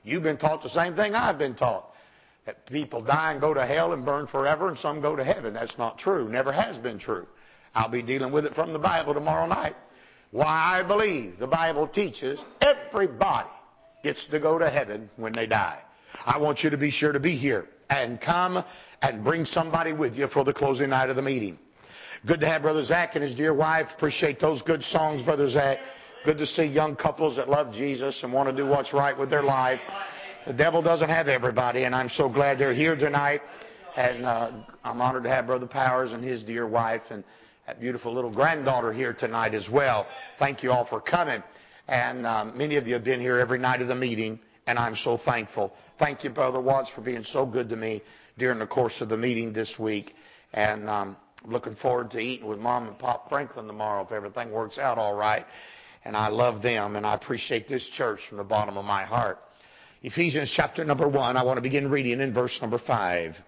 You've been taught the same thing I've been taught. That people die and go to hell and burn forever, and some go to heaven. That's not true. Never has been true. I'll be dealing with it from the Bible tomorrow night. Why I believe the Bible teaches everybody gets to go to heaven when they die. I want you to be sure to be here and come and bring somebody with you for the closing night of the meeting. Good to have Brother Zach and his dear wife. Appreciate those good songs, Brother Zach. Good to see young couples that love Jesus and want to do what's right with their life. The devil doesn't have everybody, and I'm so glad they're here tonight. And I'm honored to have Brother Powers and his dear wife and that beautiful little granddaughter here tonight as well. Thank you all for coming. And many of you have been here every night of the meeting, and I'm so thankful. Thank you, Brother Watts, for being so good to me during the course of the meeting this week. And looking forward to eating with Mom and Pop Franklin tomorrow if everything works out all right. And I love them, and I appreciate this church from the bottom of my heart. Ephesians chapter number 1, I want to begin reading in verse number 5.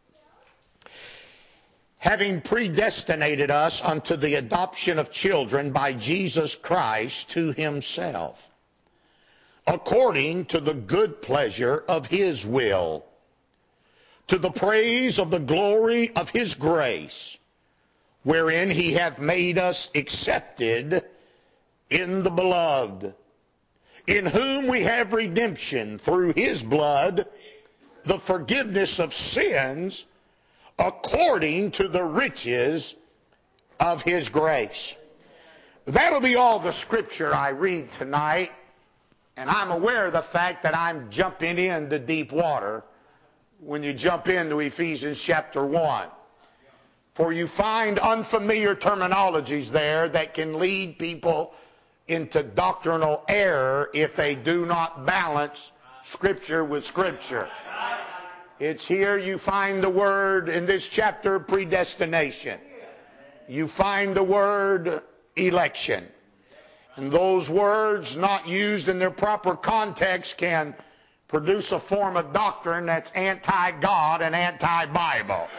Having predestinated us unto the adoption of children by Jesus Christ to himself, according to the good pleasure of his will, to the praise of the glory of his grace, wherein he hath made us accepted in the beloved, in whom we have redemption through his blood, the forgiveness of sins, according to the riches of his grace. That'll be all the scripture I read tonight, and I'm aware of the fact that I'm jumping into deep water when you jump into Ephesians chapter 1. For you find unfamiliar terminologies there that can lead people into doctrinal error if they do not balance Scripture with Scripture. It's here you find the word in this chapter, predestination. You find the word election. And those words not used in their proper context can produce a form of doctrine that's anti-God and anti-Bible.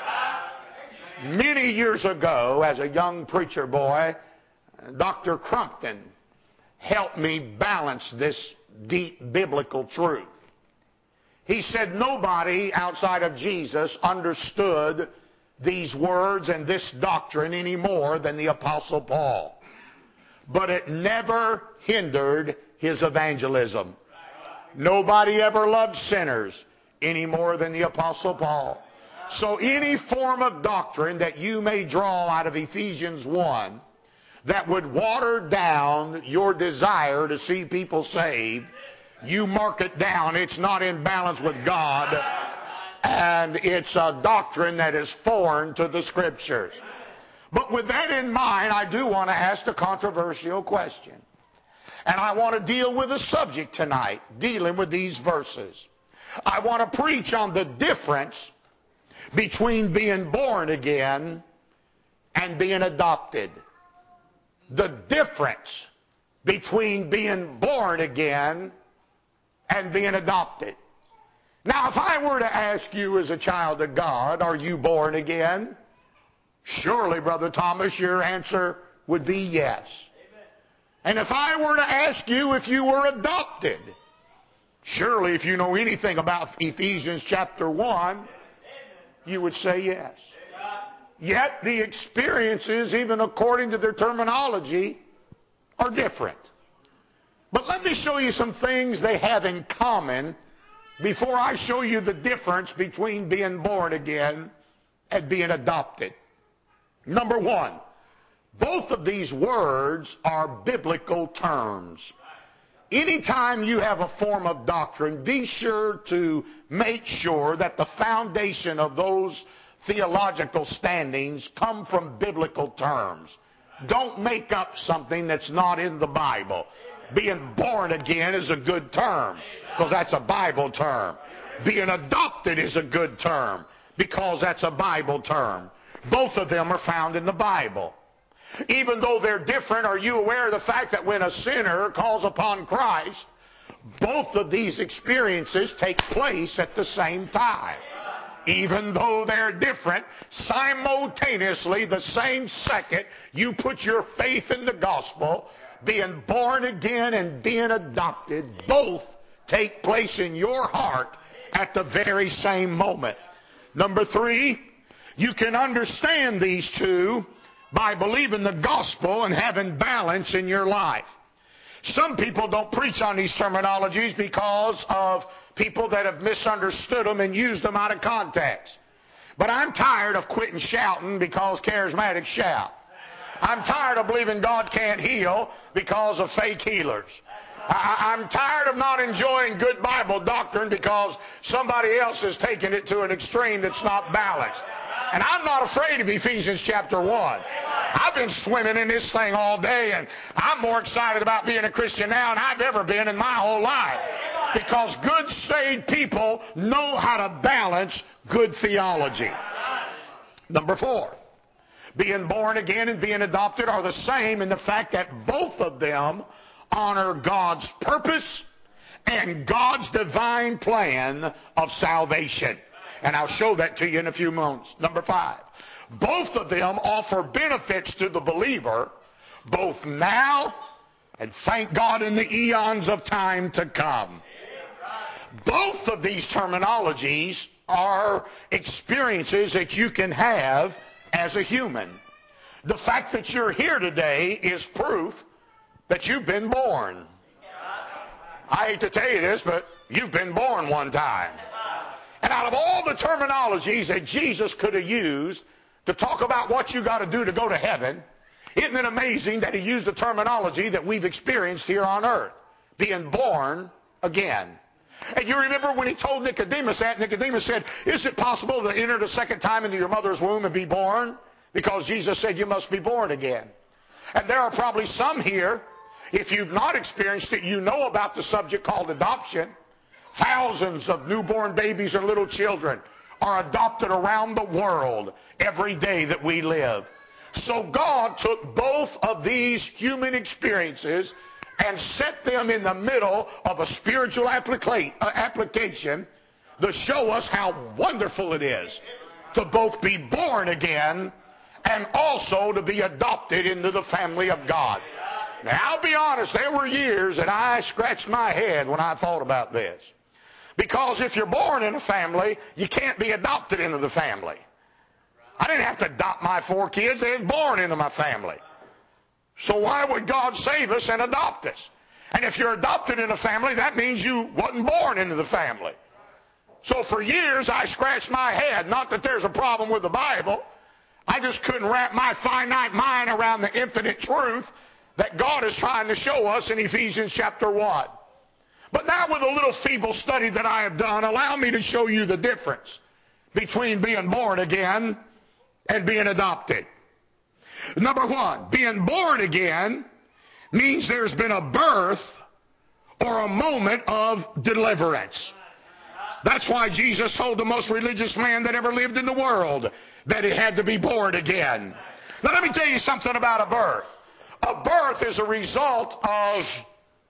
Many years ago, as a young preacher boy, Dr. Crumpton helped me balance this deep biblical truth. He said nobody outside of Jesus understood these words and this doctrine any more than the Apostle Paul. But it never hindered his evangelism. Nobody ever loved sinners any more than the Apostle Paul. So any form of doctrine that you may draw out of Ephesians 1 that would water down your desire to see people saved, you mark it down. It's not in balance with God, and it's a doctrine that is foreign to the Scriptures. But with that in mind, I do want to ask a controversial question. And I want to deal with a subject tonight, dealing with these verses. I want to preach on the difference between being born again and being adopted. The difference between being born again and being adopted. Now, if I were to ask you as a child of God, are you born again? Surely, Brother Thomas, your answer would be yes. And if I were to ask you if you were adopted, surely if you know anything about Ephesians chapter 1, you would say yes. Yet the experiences, even according to their terminology, are different. But let me show you some things they have in common before I show you the difference between being born again and being adopted. Number one, both of these words are biblical terms. Anytime you have a form of doctrine, be sure to make sure that the foundation of those theological standings come from biblical terms. Don't make up something that's not in the Bible. Being born again is a good term because that's a Bible term. Being adopted is a good term because that's a Bible term. Both of them are found in the Bible. Even though they're different, are you aware of the fact that when a sinner calls upon Christ, both of these experiences take place at the same time? Even though they're different, simultaneously, the same second you put your faith in the gospel, being born again and being adopted both take place in your heart at the very same moment. Number three, you can understand these two by believing the gospel and having balance in your life. Some people don't preach on these terminologies because of people that have misunderstood them and used them out of context. But I'm tired of quitting shouting because charismatics shout. I'm tired of believing God can't heal because of fake healers. I'm tired of not enjoying good Bible doctrine because somebody else has taken it to an extreme that's not balanced. And I'm not afraid of Ephesians chapter 1. I've been swimming in this thing all day, and I'm more excited about being a Christian now than I've ever been in my whole life. Because good saved people know how to balance good theology. Number four, being born again and being adopted are the same in the fact that both of them honor God's purpose and God's divine plan of salvation. And I'll show that to you in a few moments. Number five, both of them offer benefits to the believer, both now and thank God in the eons of time to come. Both of these terminologies are experiences that you can have as a human. The fact that you're here today is proof that you've been born. I hate to tell you this, but you've been born one time. And out of all the terminologies that Jesus could have used to talk about what you got to do to go to heaven, isn't it amazing that he used the terminology that we've experienced here on earth, being born again? And you remember when he told Nicodemus that, Nicodemus said, is it possible to enter the second time into your mother's womb and be born? Because Jesus said you must be born again. And there are probably some here, if you've not experienced it, you know about the subject called adoption. Thousands of newborn babies and little children are adopted around the world every day that we live. So God took both of these human experiences and set them in the middle of a spiritual application to show us how wonderful it is to both be born again and also to be adopted into the family of God. Now, I'll be honest, there were years that I scratched my head when I thought about this. Because if you're born in a family, you can't be adopted into the family. I didn't have to adopt my 4 kids. They was born into my family. So why would God save us and adopt us? And if you're adopted in a family, that means you wasn't born into the family. So for years, I scratched my head. Not that there's a problem with the Bible. I just couldn't wrap my finite mind around the infinite truth that God is trying to show us in Ephesians chapter 1. But now with a little feeble study that I have done, allow me to show you the difference between being born again and being adopted. Number one, being born again means there's been a birth or a moment of deliverance. That's why Jesus told the most religious man that ever lived in the world that he had to be born again. Now let me tell you something about a birth. A birth is a result of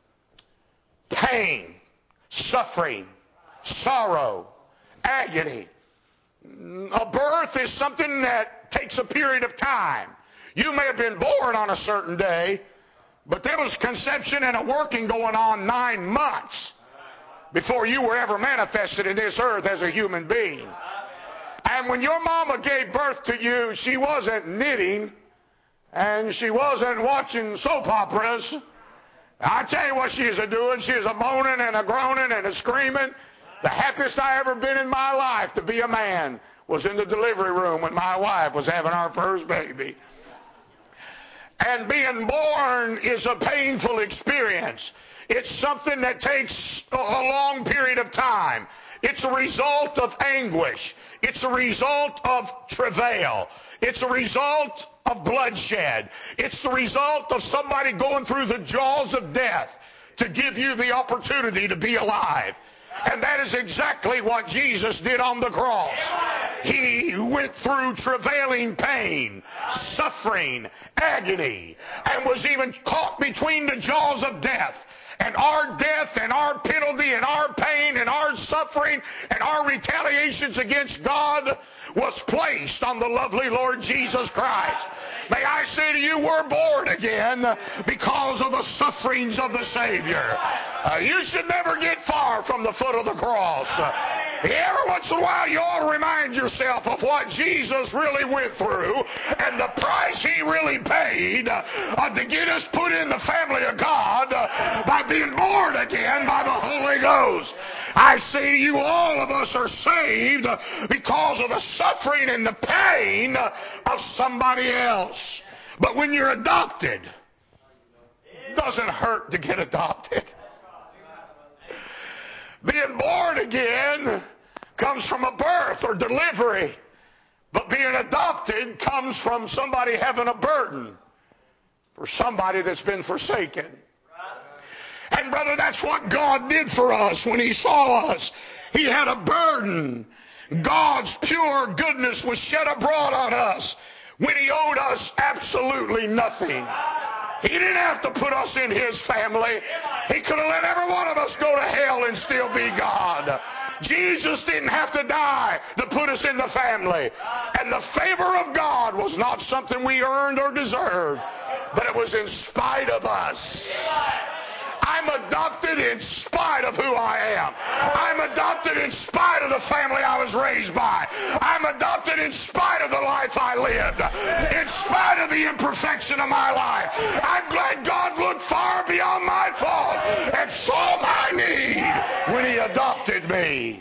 pain, suffering, sorrow, agony. A birth is something that takes a period of time. You may have been born on a certain day, but there was conception and a working going on 9 months before you were ever manifested in this earth as a human being. And when your mama gave birth to you, she wasn't knitting and she wasn't watching soap operas. I tell you what she is doing. She is a moaning and a groaning and a screaming. The happiest I ever been in my life to be a man was in the delivery room when my wife was having our first baby. And being born is a painful experience. It's something that takes a long period of time. It's a result of anguish. It's a result of travail. It's a result of bloodshed. It's the result of somebody going through the jaws of death to give you the opportunity to be alive. And that is exactly what Jesus did on the cross. He went through travailing pain, suffering, agony, and was even caught between the jaws of death. And our death and our penalty and our pain and our suffering suffering and our retaliations against God was placed on the lovely Lord Jesus Christ. May I say to you, we're born again because of the sufferings of the Savior. You should never get far from the foot of the cross. Every once in a while you ought to remind yourself of what Jesus really went through and the price He really paid to get us put in the family of God by being born again by the Holy Ghost. I say to you, all of us are saved because of the suffering and the pain of somebody else. But when you're adopted, it doesn't hurt to get adopted. Being born again comes from a birth or delivery, but being adopted comes from somebody having a burden for somebody that's been forsaken. And brother, that's what God did for us when He saw us. He had a burden. God's pure goodness was shed abroad on us when He owed us absolutely nothing. He didn't have to put us in His family. He could have let every one of us go to hell and still be God. Jesus didn't have to die to put us in the family. And the favor of God was not something we earned or deserved, but it was in spite of us. I'm adopted in spite of who I am. I'm adopted in spite of the family I was raised by. I'm adopted in spite of the life I lived. In spite of the imperfection of my life. I'm glad God looked far beyond my fault and saw my need when He adopted me.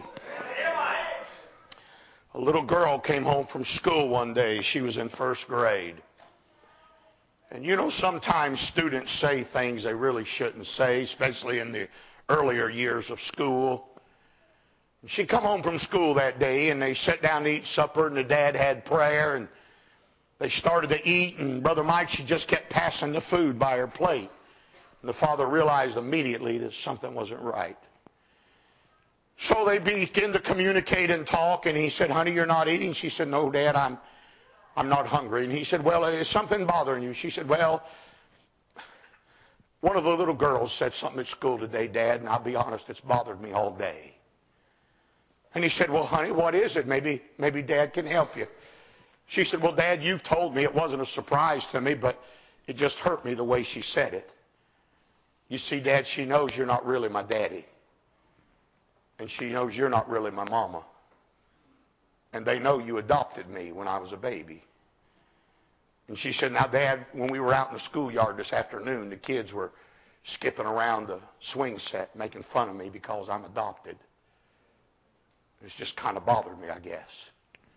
A little girl came home from school one day. She was in first grade. And you know, sometimes students say things they really shouldn't say, especially in the earlier years of school. She come home from school that day, and they sat down to eat supper, and the dad had prayer, and they started to eat, and Brother Mike, she just kept passing the food by her plate. And the father realized immediately that something wasn't right. So they began to communicate and talk, and he said, "Honey, you're not eating?" She said, "No, Dad, I'm not hungry." And he said, "Well, is something bothering you?" She said, "Well, one of the little girls said something at school today, Dad, and I'll be honest, it's bothered me all day." And he said, "Well, honey, what is it? Maybe Dad can help you." She said, "Well, Dad, you've told me. It wasn't a surprise to me, but it just hurt me the way she said it. You see, Dad, she knows you're not really my daddy. And she knows you're not really my mama. And they know you adopted me when I was a baby." And she said, "Now, Dad, when we were out in the schoolyard this afternoon, the kids were skipping around the swing set making fun of me because I'm adopted. It's just kind of bothered me, I guess."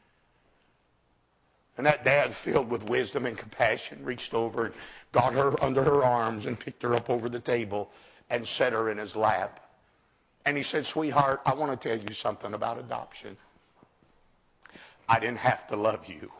And that dad, filled with wisdom and compassion, reached over and got her under her arms and picked her up over the table and set her in his lap. And he said, "Sweetheart, I want to tell you something about adoption. I didn't have to love you.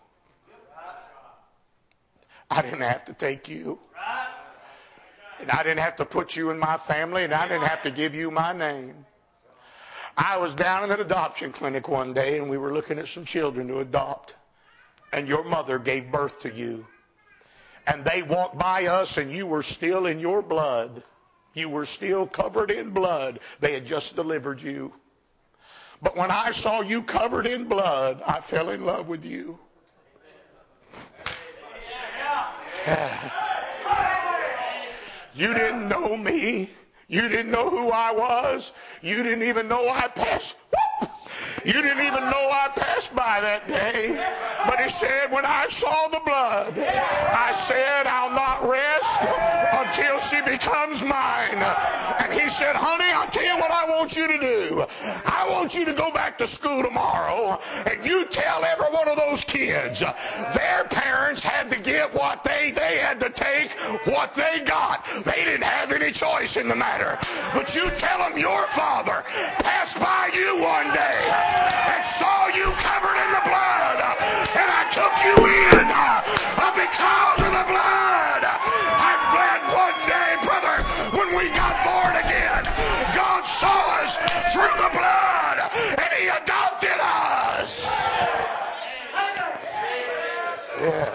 I didn't have to take you. And I didn't have to put you in my family, and I didn't have to give you my name. I was down in an adoption clinic one day, and we were looking at some children to adopt. And your mother gave birth to you. And they walked by us, and you were still in your blood. You were still covered in blood. They had just delivered you. But when I saw you covered in blood, I fell in love with you." You didn't know me. You didn't know who I was. You didn't even know I passed. You didn't even know I passed by that day. But he said, when I saw the blood, I said, "I'll not rest until she becomes mine." And he said, "Honey, I'll tell you what I want you to do. I want you to go back to school tomorrow, and you tell every one of those kids their parents had to get what they had to take what they got. They didn't have any choice in the matter. But you tell them your father passed by you one day and saw you covered in the blood, and I took you in because of the blood." I'm glad one day, brother, when we got born again, God saw us through the blood, and He adopted us. Yeah.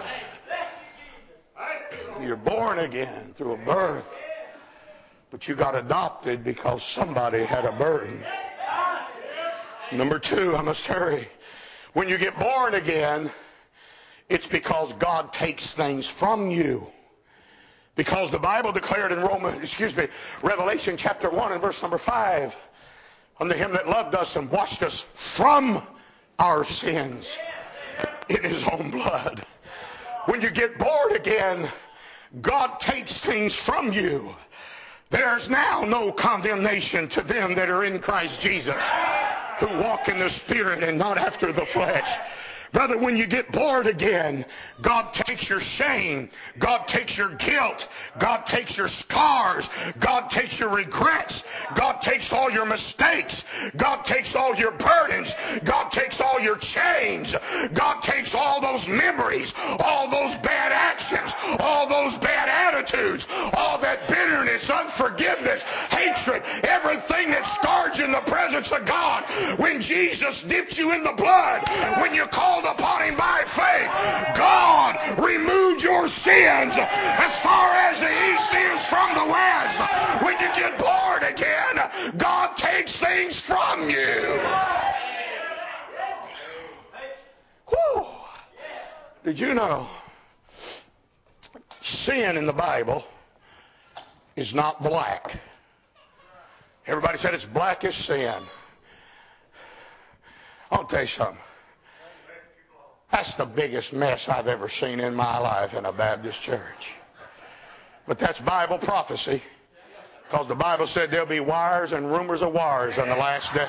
You're born again through a birth, but you got adopted because somebody had a burden. Number two, I must hurry. When you get born again, it's because God takes things from you. Because the Bible declared in Revelation chapter 1 and verse number 5, unto him that loved us and washed us from our sins in his own blood. When you get born again, God takes things from you. There's now no condemnation to them that are in Christ Jesus, who walk in the Spirit and not after the flesh. Brother, when you get born again, God takes your shame. God takes your guilt. God takes your scars. God takes your regrets. God takes all your mistakes. God takes all your burdens. God takes all your chains. God takes all those memories, all those bad actions, all those bad attitudes, all that bitterness, unforgiveness, hatred, everything that scars you in the presence of God. When Jesus dipped you in the blood, when you called upon him by faith, God removed your sins as far as the east is from the west. When you get born again, God takes things from you. Whew. Did you know sin in the Bible is not black? Everybody said it's black as sin. I'll tell you something. That's the biggest mess I've ever seen in my life in a Baptist church. But that's Bible prophecy, because the Bible said there'll be wars and rumors of wars on the last day.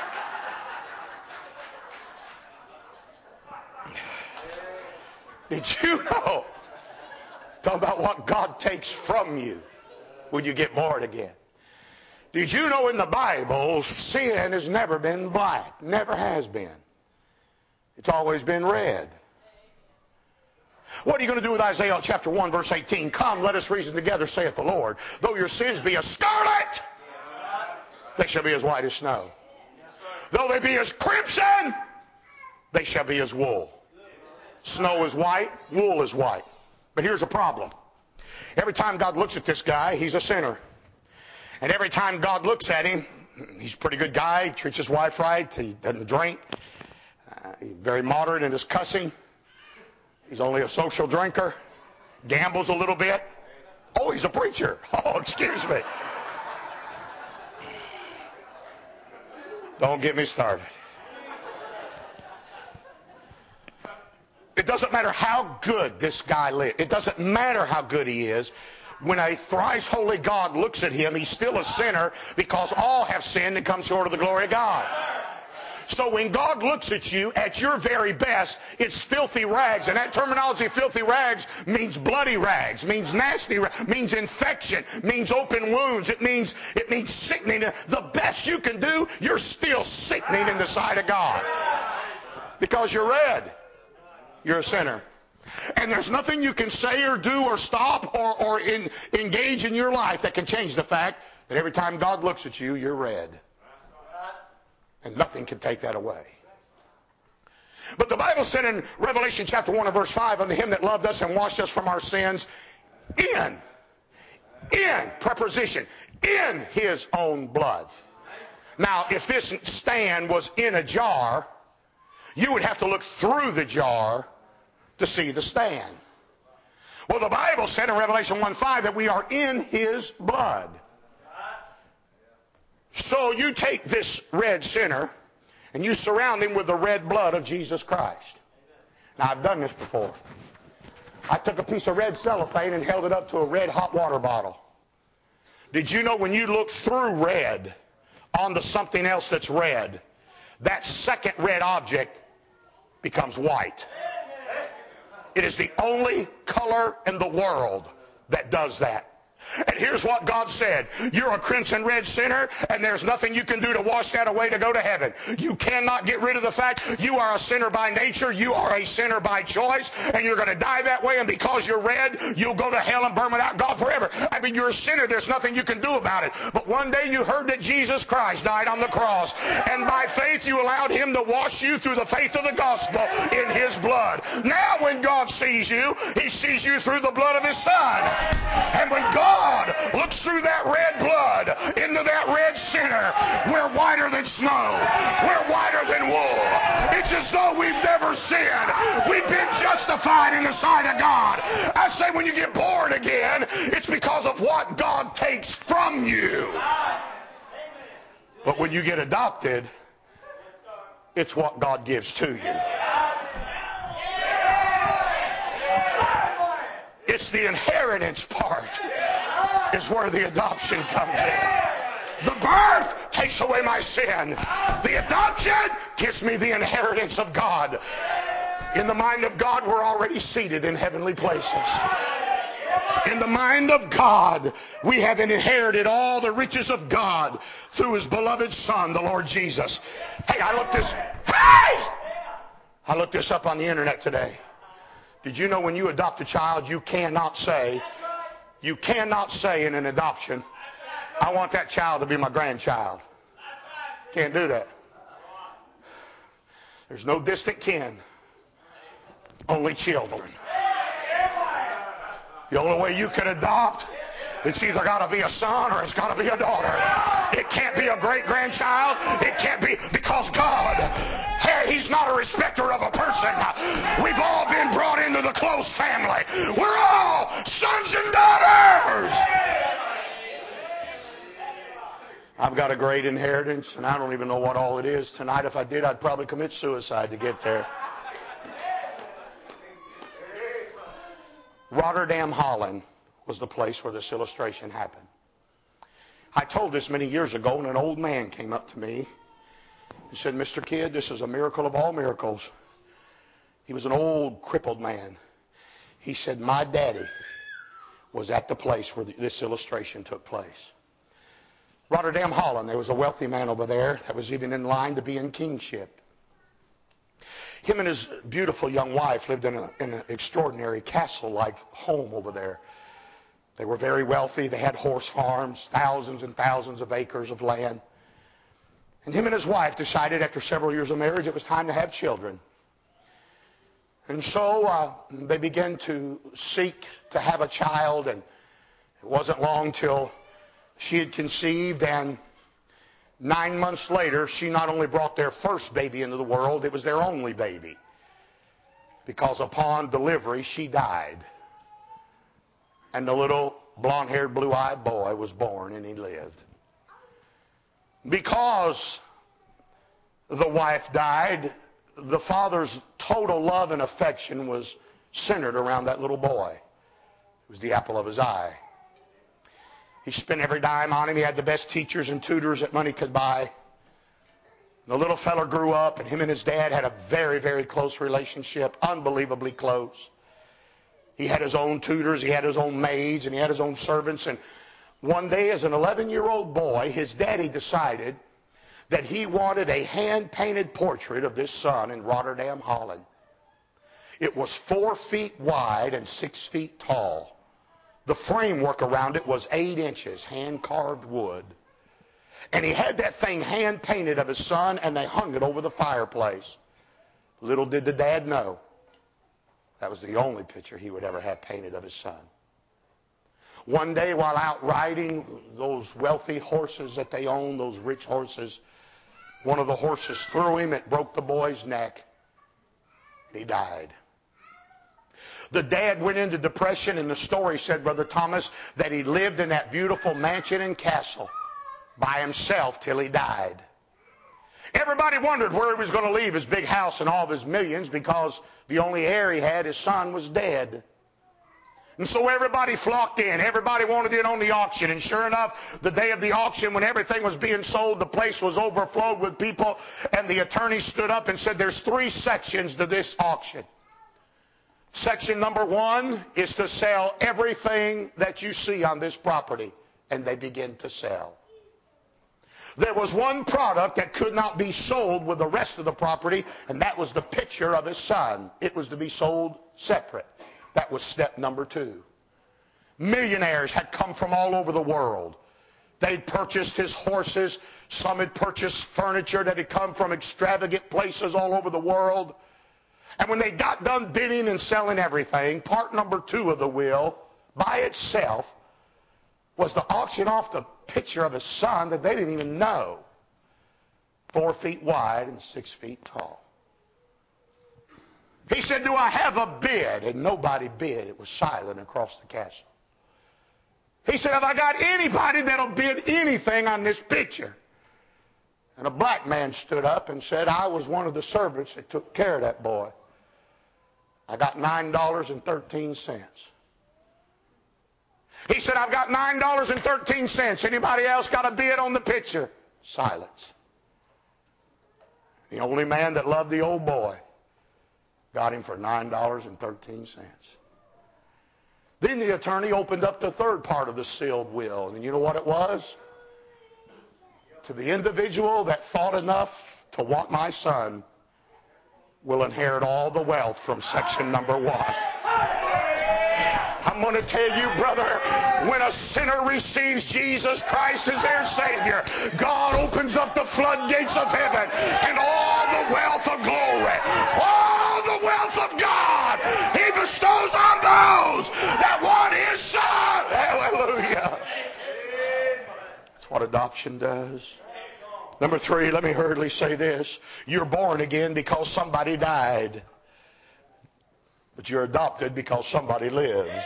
Did you know? Talk about what God takes from you when you get born again. Did you know in the Bible, sin has never been black? Never has been. It's always been red. What are you going to do with Isaiah chapter 1 verse 18? Come, let us reason together, saith the Lord. Though your sins be as scarlet, they shall be as white as snow. Though they be as crimson, they shall be as wool. Snow is white, wool is white. But here's a problem. Every time God looks at this guy, he's a sinner. And every time God looks at him, he's a pretty good guy, treats his wife right, he doesn't drink. He's very moderate in his cussing. He's only a social drinker. Gambles a little bit. Oh, he's a preacher. Oh, excuse me. Don't get me started. It doesn't matter how good this guy lives. It doesn't matter how good he is. When a thrice holy God looks at him, he's still a sinner, because all have sinned and come short of the glory of God. So when God looks at you at your very best, it's filthy rags. And that terminology, filthy rags, means bloody rags, means nasty rags, means infection, means open wounds. It means sickening. The best you can do, you're still sickening in the sight of God. Because you're red. You're a sinner. And there's nothing you can say or do or stop or engage in your life that can change the fact that every time God looks at you, you're red. And nothing can take that away. But the Bible said in Revelation chapter 1 and verse 5, unto him that loved us and washed us from our sins in preposition, in his own blood. Now, if this stand was in a jar, you would have to look through the jar to see the stand. Well, the Bible said in Revelation 1:5 that we are in his blood. So you take this red sinner and you surround him with the red blood of Jesus Christ. Now, I've done this before. I took a piece of red cellophane and held it up to a red hot water bottle. Did you know when you look through red onto something else that's red, that second red object becomes white? It is the only color in the world that does that. And here's what God said. You're a crimson red sinner, and there's nothing you can do to wash that away to go to heaven. You cannot get rid of the fact you are a sinner by nature. You are a sinner by choice, and you're going to die that way. And because you're red, you'll go to hell and burn without God forever. I mean, you're a sinner. There's nothing you can do about it. But one day you heard that Jesus Christ died on the cross, and by faith you allowed him to wash you through the faith of the gospel in his blood. Now when God sees you, he sees you through the blood of his Son. And when God looks through that red blood into that red sinner, we're whiter than snow. We're whiter as though we've never sinned. We've been justified in the sight of God. I say when you get born again, it's because of what God takes from you. But when you get adopted, it's what God gives to you. It's the inheritance part is where the adoption comes in. The birth takes away my sin. The adoption gives me the inheritance of God. In the mind of God, we're already seated in heavenly places. In the mind of God, we have inherited all the riches of God through His beloved Son, the Lord Jesus. Hey, I looked this up on the internet today. Did you know when you adopt a child, you cannot say in an adoption, I want that child to be my grandchild. Can't do that. There's no distant kin. Only children. The only way you can adopt, it's either got to be a son or it's got to be a daughter. It can't be a great-grandchild. It can't be, because God, He's not a respecter of a person. We've all been brought into the close family. We're all sons and daughters. I've got a great inheritance, and I don't even know what all it is. Tonight, if I did, I'd probably commit suicide to get there. Rotterdam, Holland was the place where this illustration happened. I told this many years ago, and an old man came up to me. He said, Mr. Kidd, this is a miracle of all miracles. He was an old, crippled man. He said, my daddy was at the place where this illustration took place. Rotterdam, Holland, there was a wealthy man over there that was even in line to be in kingship. Him and his beautiful young wife lived in an extraordinary castle-like home over there. They were very wealthy. They had horse farms, thousands and thousands of acres of land. And him and his wife decided after several years of marriage it was time to have children. And so they began to seek to have a child, and it wasn't long till she had conceived, and 9 months later, she not only brought their first baby into the world, it was their only baby. Because upon delivery, she died. And the little blonde-haired, blue-eyed boy was born, and he lived. Because the wife died, the father's total love and affection was centered around that little boy. It was the apple of his eye. He spent every dime on him. He had the best teachers and tutors that money could buy. The little fella grew up, and him and his dad had a very, very close relationship, unbelievably close. He had his own tutors, he had his own maids, and he had his own servants. And one day, as an 11-year-old boy, his daddy decided that he wanted a hand-painted portrait of this son in Rotterdam, Holland. It was 4 feet wide and 6 feet tall. The framework around it was 8 inches, hand-carved wood. And he had that thing hand-painted of his son, and they hung it over the fireplace. Little did the dad know that was the only picture he would ever have painted of his son. One day while out riding those wealthy horses that they owned, those rich horses, one of the horses threw him. It broke the boy's neck. And he died. The dad went into depression, and the story said, Brother Thomas, that he lived in that beautiful mansion and castle by himself till he died. Everybody wondered where he was going to leave his big house and all of his millions, because the only heir he had, his son, was dead. And so everybody flocked in. Everybody wanted in on the auction. And sure enough, the day of the auction, when everything was being sold, the place was overflowed with people. And the attorney stood up and said, there's 3 sections to this auction. Section number 1 is to sell everything that you see on this property. And they begin to sell. There was one product that could not be sold with the rest of the property, and that was the picture of his son. It was to be sold separate. That was step number 2. Millionaires had come from all over the world. They'd purchased his horses. Some had purchased furniture that had come from extravagant places all over the world. And when they got done bidding and selling everything, part number 2 of the will, by itself, was to auction off the picture of his son that they didn't even know. 4 feet wide and 6 feet tall. He said, do I have a bid? And nobody bid. It was silent across the castle. He said, have I got anybody that'll bid anything on this picture? And a black man stood up and said, I was one of the servants that took care of that boy. I got $9.13. He said, I've got $9.13. Anybody else got a bid on the picture? Silence. The only man that loved the old boy got him for $9.13. Then the attorney opened up the third part of the sealed will. And you know what it was? To the individual that thought enough to want my son will inherit all the wealth from section number 1. I'm going to tell you, brother, when a sinner receives Jesus Christ as their Savior, God opens up the floodgates of heaven and all the wealth of glory, all the wealth of God, He bestows on those that want His Son. Hallelujah. That's what adoption does. Number 3, let me hurriedly say this. You're born again because somebody died. But you're adopted because somebody lives.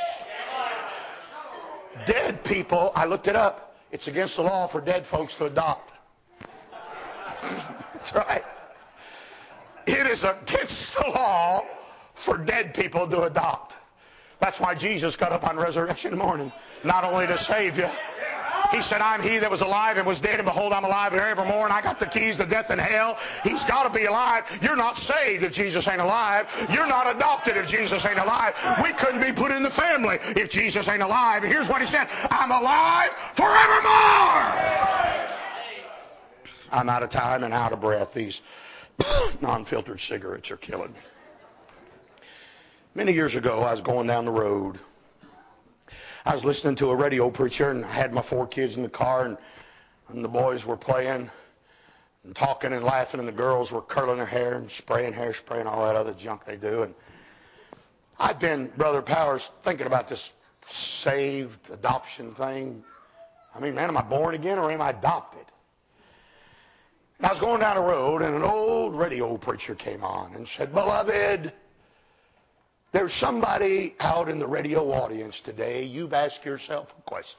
Dead people, I looked it up. It's against the law for dead folks to adopt. That's right. It is against the law for dead people to adopt. That's why Jesus got up on resurrection morning. Not only to save you. He said, I'm He that was alive and was dead, and behold, I'm alive forevermore, and I got the keys to death and hell. He's got to be alive. You're not saved if Jesus ain't alive. You're not adopted if Jesus ain't alive. We couldn't be put in the family if Jesus ain't alive. And here's what He said, I'm alive forevermore. I'm out of time and out of breath. These non-filtered cigarettes are killing me. Many years ago, I was going down the road. I was listening to a radio preacher, and I had my 4 kids in the car, and the boys were playing and talking and laughing, and the girls were curling their hair and spraying hairspray and all that other junk they do. And I've been, Brother Powers, thinking about this saved adoption thing. I mean, man, am I born again or am I adopted? And I was going down the road, and an old radio preacher came on and said, Beloved, there's somebody out in the radio audience today, you've asked yourself a question.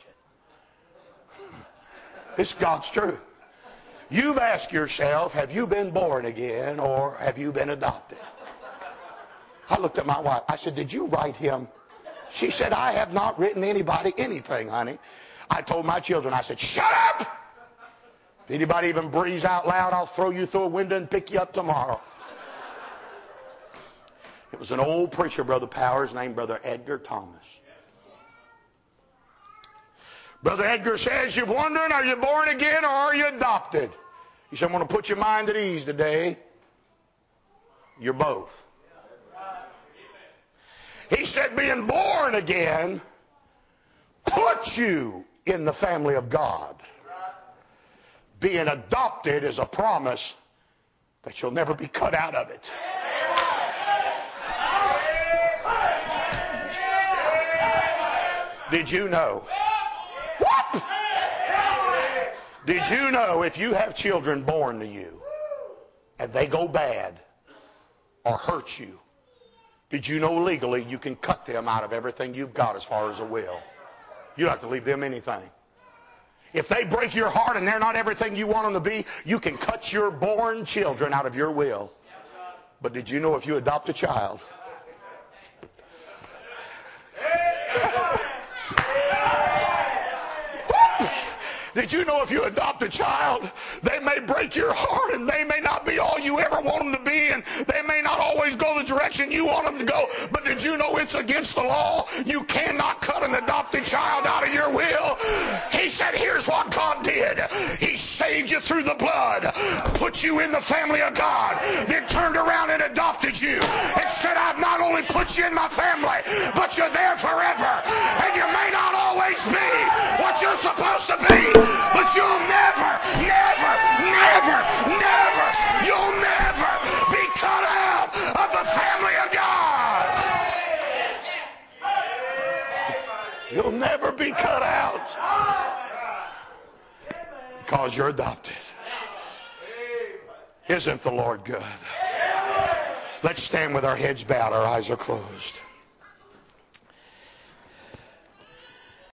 It's God's truth. You've asked yourself, have you been born again or have you been adopted? I looked at my wife. I said, did you write him? She said, I have not written anybody anything, honey. I told my children, I said, shut up! If anybody even breathes out loud, I'll throw you through a window and pick you up tomorrow. It was an old preacher, Brother Powers, named Brother Edgar Thomas. Brother Edgar says, you're wondering, are you born again or are you adopted? He said, I want to put your mind at ease today. You're both. He said, being born again puts you in the family of God. Being adopted is a promise that you'll never be cut out of it. Did you know? What? Did you know if you have children born to you and they go bad or hurt you, did you know legally you can cut them out of everything you've got as far as a will? You don't have to leave them anything. If they break your heart and they're not everything you want them to be, you can cut your born children out of your will. But did you know if you adopt a child, did you know if you adopt a child, they may break your heart and they may not be all you ever want them to be, and they may not always go the direction you want them to go, but did you know it's against the law? You cannot cut an adopted child out of your will. He said, here's what God did. He saved you through the blood, put you in the family of God, then turned around and adopted you and said, I've not only put you in my family, but you're there forever. And you may not always be what you're supposed to be, but you'll never, you'll never be cut out of the family of God. You'll never be cut out because you're adopted. Isn't the Lord good? Let's stand with our heads bowed, our eyes are closed.